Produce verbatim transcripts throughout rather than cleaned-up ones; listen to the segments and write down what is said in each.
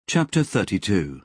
Chapter thirty-two.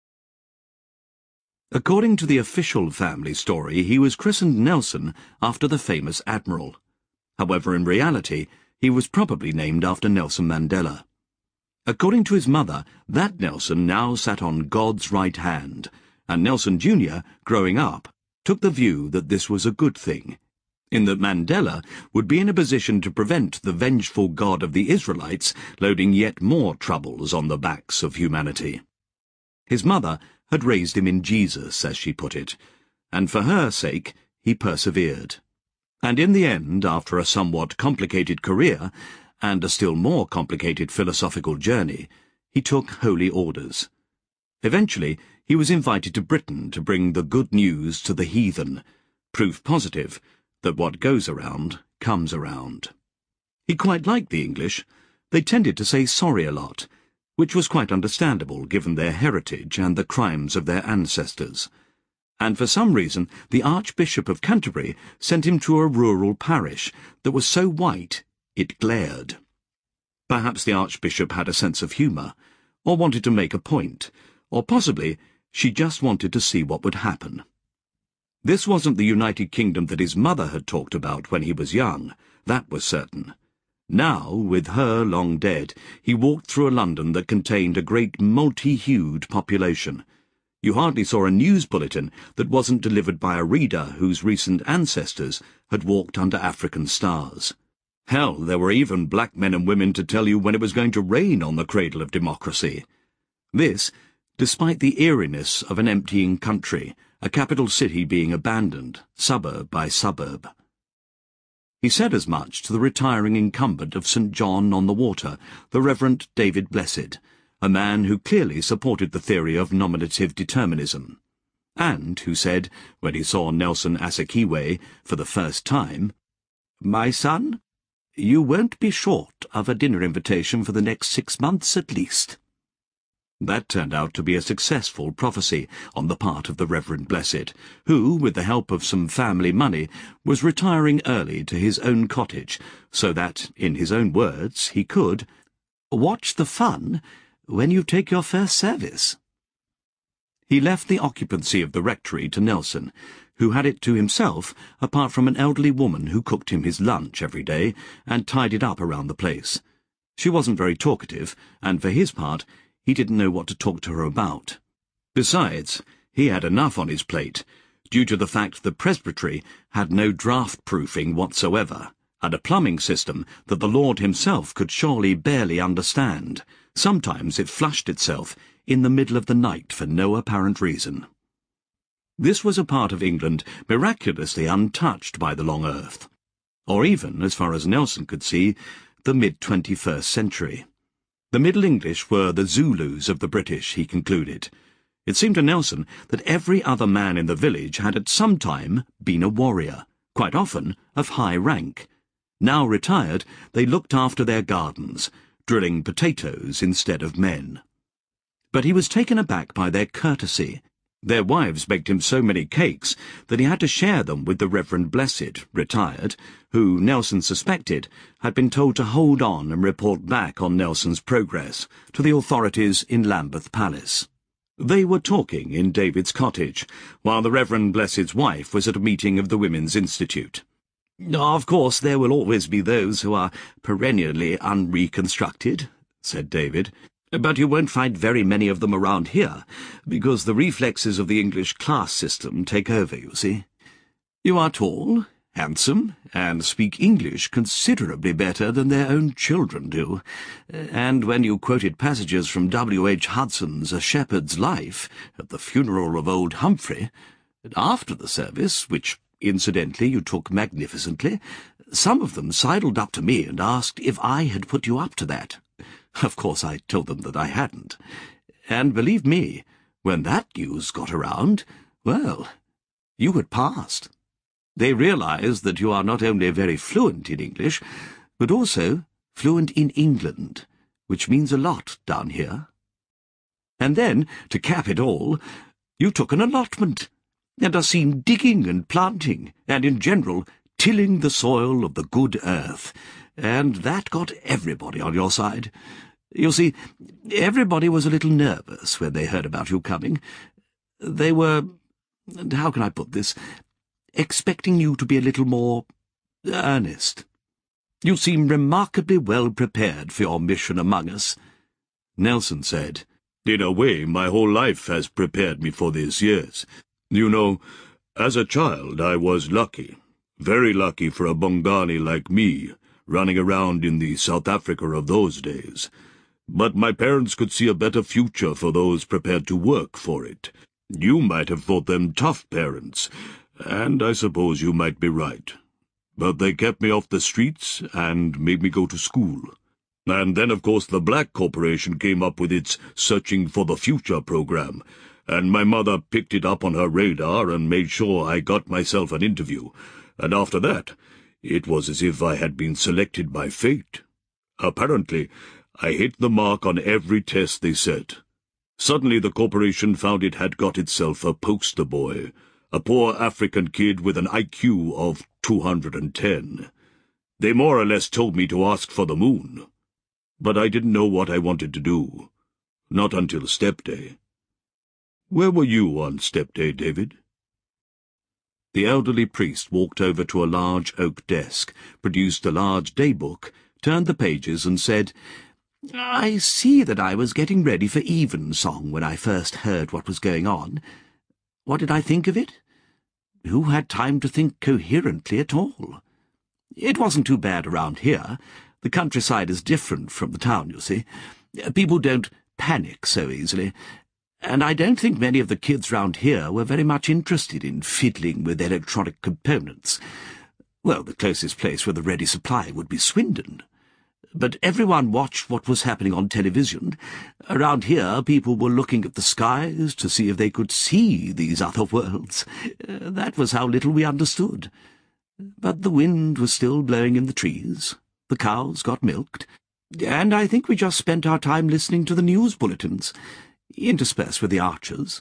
According to the official family story, he was christened Nelson after the famous admiral. However, in reality, he was probably named after Nelson Mandela. According to his mother, that Nelson now sat on God's right hand, and Nelson Junior, growing up, took the view that this was a good thing, in that Mandela would be in a position to prevent the vengeful God of the Israelites loading yet more troubles on the backs of humanity. His mother had raised him in Jesus, as she put it, and for her sake he persevered. And in the end, after a somewhat complicated career, and a still more complicated philosophical journey, he took holy orders. Eventually, he was invited to Britain to bring the good news to the heathen, proof positive that what goes around comes around. He quite liked the English. They tended to say sorry a lot, which was quite understandable given their heritage and the crimes of their ancestors. And for some reason the Archbishop of Canterbury sent him to a rural parish that was so white it glared. Perhaps the Archbishop had a sense of humour, or wanted to make a point, or possibly she just wanted to see what would happen. This wasn't the United Kingdom that his mother had talked about when he was young, that was certain. Now, with her long dead, he walked through a London that contained a great multi-hued population. You hardly saw a news bulletin that wasn't delivered by a reader whose recent ancestors had walked under African stars. Hell, there were even black men and women to tell you when it was going to rain on the cradle of democracy. This, despite the eeriness of an emptying country, a capital city being abandoned, suburb by suburb. He said as much to the retiring incumbent of Saint John-on-the-Water, the Reverend David Blessed, a man who clearly supported the theory of nominative determinism, and who said, when he saw Nelson Asakiwe for the first time, "My son, you won't be short of a dinner invitation for the next six months at least." That turned out to be a successful prophecy on the part of the Reverend Blessed, who, with the help of some family money, was retiring early to his own cottage, so that, in his own words, he could watch the fun when you take your first service. He left the occupancy of the rectory to Nelson, who had it to himself apart from an elderly woman who cooked him his lunch every day and tidied up around the place. She wasn't very talkative, and for his part, he didn't know what to talk to her about. Besides, he had enough on his plate, due to the fact the presbytery had no draft-proofing whatsoever, and a plumbing system that the Lord himself could surely barely understand. Sometimes it flushed itself in the middle of the night for no apparent reason. This was a part of England miraculously untouched by the long earth, or even, as far as Nelson could see, the mid-twenty-first century. The Middle English were the Zulus of the British, he concluded. It seemed to Nelson that every other man in the village had at some time been a warrior, quite often of high rank. Now retired, they looked after their gardens, drilling potatoes instead of men. But he was taken aback by their courtesy. Their wives baked him so many cakes that he had to share them with the Reverend Blessed, retired, who, Nelson suspected, had been told to hold on and report back on Nelson's progress to the authorities in Lambeth Palace. They were talking in David's cottage, while the Reverend Blessed's wife was at a meeting of the Women's Institute. "Of course there will always be those who are perennially unreconstructed," said David, "but you won't find very many of them around here, because the reflexes of the English class system take over, you see. You are tall, handsome, and speak English considerably better than their own children do, and when you quoted passages from W. H. Hudson's A Shepherd's Life at the funeral of old Humphrey, after the service, which incidentally you took magnificently, some of them sidled up to me and asked if I had put you up to that. Of course I told them that I hadn't. And believe me, when that news got around, well, you had passed. They realized that you are not only very fluent in English, but also fluent in England, which means a lot down here. And then, to cap it all, you took an allotment, and are seen digging and planting, and in general tilling the soil of the good earth, and that got everybody on your side. You see, everybody was a little nervous when they heard about you coming. They were, how can I put this, expecting you to be a little more earnest. You seem remarkably well prepared for your mission among us." Nelson said, "In a way, my whole life has prepared me for this, yes. You know, as a child I was lucky, very lucky for a Bongani like me, running around in the South Africa of those days. But my parents could see a better future for those prepared to work for it. You might have thought them tough parents, and I suppose you might be right. But they kept me off the streets and made me go to school. And then, of course, the Black Corporation came up with its Searching for the Future program, and my mother picked it up on her radar and made sure I got myself an interview. And after that, it was as if I had been selected by fate. Apparently, I hit the mark on every test they set. Suddenly the corporation found it had got itself a poster boy, a poor African kid with an I Q of two hundred and ten. They more or less told me to ask for the moon. But I didn't know what I wanted to do. Not until Step Day. Where were you on Step Day, David?" The elderly priest walked over to a large oak desk, produced a large daybook, turned the pages, and said, "I see that I was getting ready for evensong when I first heard what was going on. What did I think of it? Who had time to think coherently at all? It wasn't too bad around here. The countryside is different from the town, you see. People don't panic so easily, and I don't think many of the kids round here were very much interested in fiddling with electronic components. Well, the closest place with a ready supply would be Swindon. But everyone watched what was happening on television. Around here, people were looking at the skies to see if they could see these other worlds. Uh, that was how little we understood. But the wind was still blowing in the trees. The cows got milked. And I think we just spent our time listening to the news bulletins, interspersed with the archers.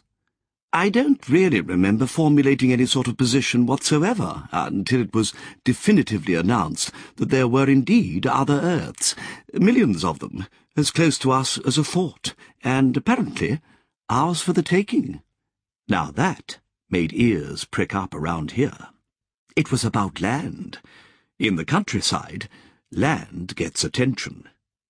I don't really remember formulating any sort of position whatsoever until it was definitively announced that there were indeed other Earths, millions of them, as close to us as a fort, and apparently ours for the taking. Now that made ears prick up around here. It was about land. In the countryside, land gets attention."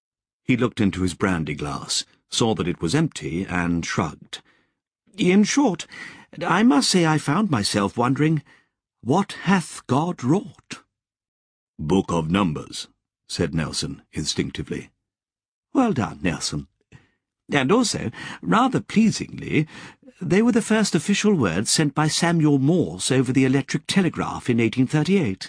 He looked into his brandy glass, saw that it was empty, and shrugged. "In short, I must say I found myself wondering, what hath God wrought?" "Book of Numbers," said Nelson instinctively. "Well done, Nelson. And also, rather pleasingly, they were the first official words sent by Samuel Morse over the electric telegraph in eighteen thirty-eight.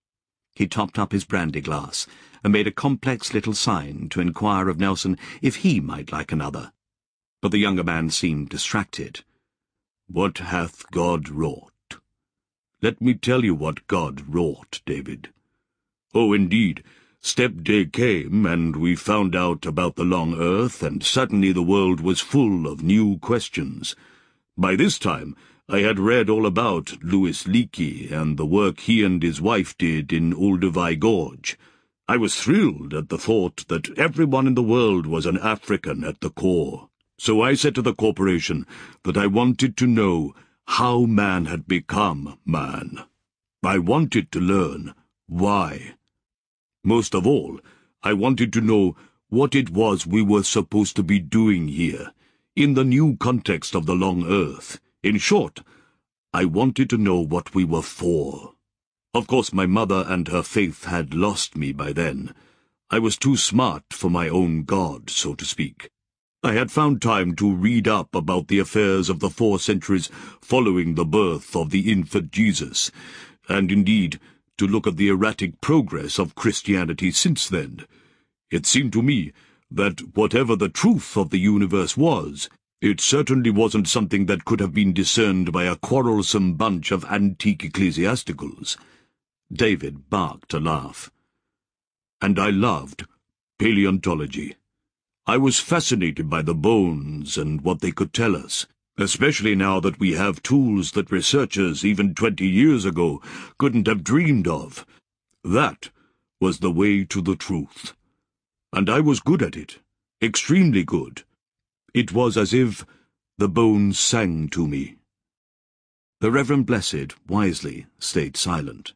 He topped up his brandy glass and made a complex little sign to inquire of Nelson if he might like another. But the younger man seemed distracted. "What hath God wrought? Let me tell you what God wrought, David. Oh, indeed, Step Day came, and we found out about the long earth, and suddenly the world was full of new questions. By this time, I had read all about Louis Leakey and the work he and his wife did in Olduvai Gorge. I was thrilled at the thought that everyone in the world was an African at the core. So I said to the corporation that I wanted to know how man had become man. I wanted to learn why. Most of all, I wanted to know what it was we were supposed to be doing here, in the new context of the long earth. In short, I wanted to know what we were for. Of course, my mother and her faith had lost me by then. I was too smart for my own God, so to speak. I had found time to read up about the affairs of the four centuries following the birth of the infant Jesus, and indeed to look at the erratic progress of Christianity since then. It seemed to me that whatever the truth of the universe was, it certainly wasn't something that could have been discerned by a quarrelsome bunch of antique ecclesiasticals. David barked a laugh. And I loved paleontology. I was fascinated by the bones and what they could tell us, especially now that we have tools that researchers even twenty years ago couldn't have dreamed of. That was the way to the truth. And I was good at it. Extremely good. It was as if the bones sang to me." The Reverend Blessed, wisely, stayed silent.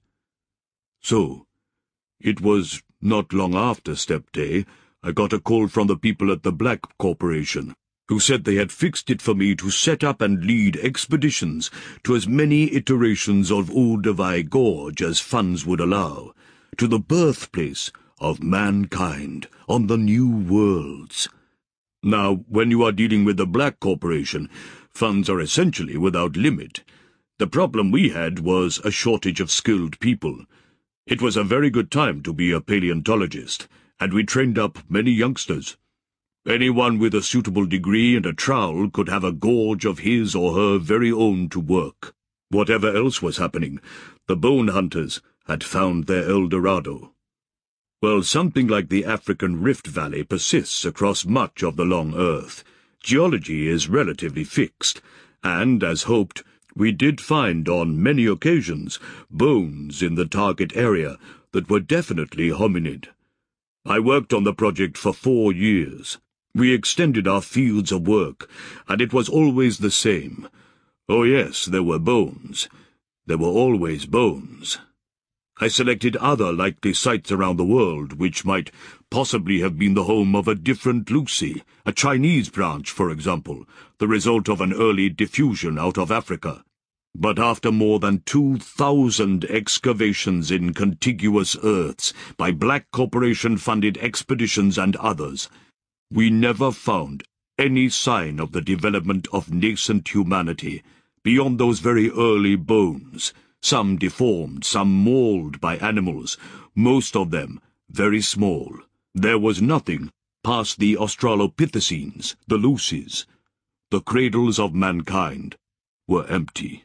"So, it was not long after Step Day I got a call from the people at the Black Corporation, who said they had fixed it for me to set up and lead expeditions to as many iterations of Ulduvai Gorge as funds would allow, to the birthplace of mankind on the New Worlds. Now, when you are dealing with the Black Corporation, funds are essentially without limit. The problem we had was a shortage of skilled people. It was a very good time to be a paleontologist, and we trained up many youngsters. Anyone with a suitable degree and a trowel could have a gorge of his or her very own to work. Whatever else was happening, the bone hunters had found their El Dorado. Well, something like the African Rift Valley persists across much of the long Earth. Geology is relatively fixed, and, as hoped, we did find on many occasions bones in the target area that were definitely hominid. I worked on the project for four years. We extended our fields of work, and it was always the same. Oh yes, there were bones. There were always bones. I selected other likely sites around the world which might possibly have been the home of a different Lucy, a Chinese branch, for example, the result of an early diffusion out of Africa. But after more than two thousand excavations in contiguous Earths by Black Corporation-funded expeditions and others, we never found any sign of the development of nascent humanity beyond those very early bones, some deformed, some mauled by animals, most of them very small. There was nothing past the Australopithecines, the Lucys. The cradles of mankind were empty.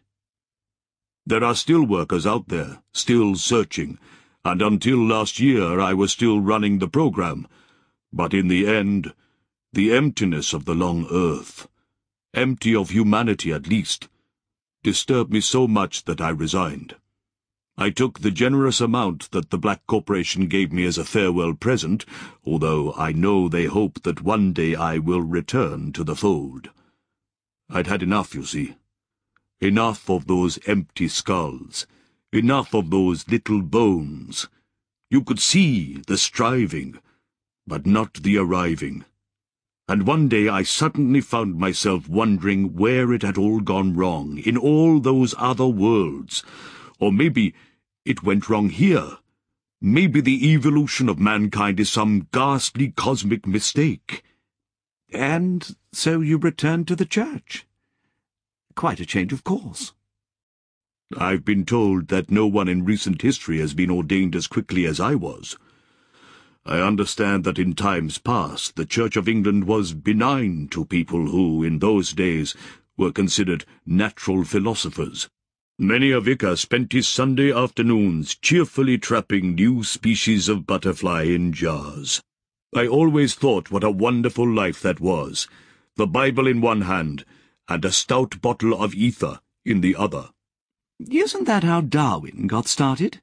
There are still workers out there, still searching, and until last year I was still running the program. But in the end, the emptiness of the long Earth, empty of humanity at least, disturbed me so much that I resigned. I took the generous amount that the Black Corporation gave me as a farewell present, although I know they hope that one day I will return to the fold. I'd had enough, you see. Enough of those empty skulls, enough of those little bones. You could see the striving, but not the arriving. And one day I suddenly found myself wondering where it had all gone wrong, in all those other worlds. Or maybe it went wrong here. Maybe the evolution of mankind is some ghastly cosmic mistake. And so you returned to the church. Quite a change of course. I've been told that no one in recent history has been ordained as quickly as I was. I understand that in times past the Church of England was benign to people who, in those days, were considered natural philosophers. Many a vicar spent his Sunday afternoons cheerfully trapping new species of butterfly in jars. I always thought what a wonderful life that was, the Bible in one hand, and a stout bottle of ether in the other. Isn't that how Darwin got started?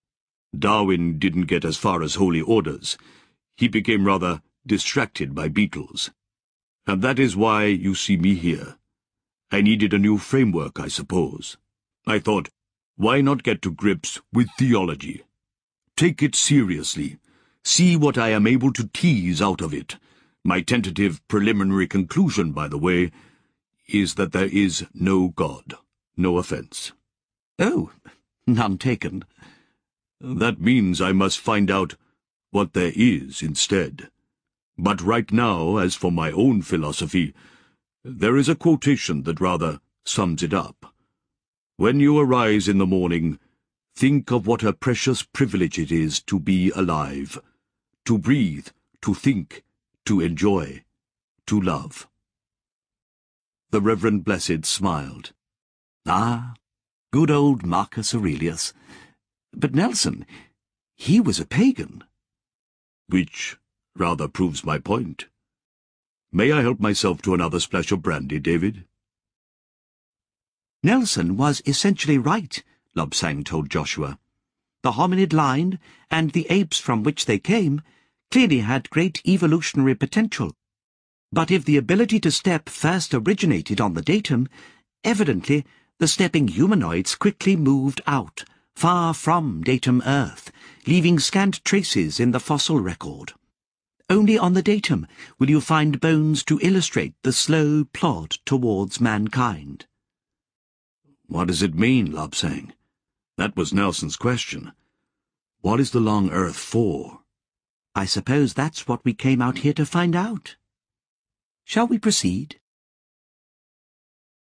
Darwin didn't get as far as holy orders. He became rather distracted by beetles. And that is why you see me here. I needed a new framework, I suppose. I thought, why not get to grips with theology? Take it seriously. See what I am able to tease out of it. My tentative preliminary conclusion, by the way, is that there is no God. No offence. Oh, none taken. That means I must find out what there is instead. But right now, as for my own philosophy, there is a quotation that rather sums it up. When you arise in the morning, think of what a precious privilege it is to be alive, to breathe, to think, to enjoy, to love. The Reverend Blessed smiled. Ah, good old Marcus Aurelius. But Nelson, he was a pagan. Which rather proves my point. May I help myself to another splash of brandy, David? Nelson was essentially right, Lobsang told Joshua. The hominid line, and the apes from which they came, clearly had great evolutionary potential. But if the ability to step first originated on the datum, evidently the stepping humanoids quickly moved out, far from datum Earth, leaving scant traces in the fossil record. Only on the datum will you find bones to illustrate the slow plod towards mankind. What does it mean, Lobsang? That was Nelson's question. What is the long Earth for? I suppose that's what we came out here to find out. Shall we proceed?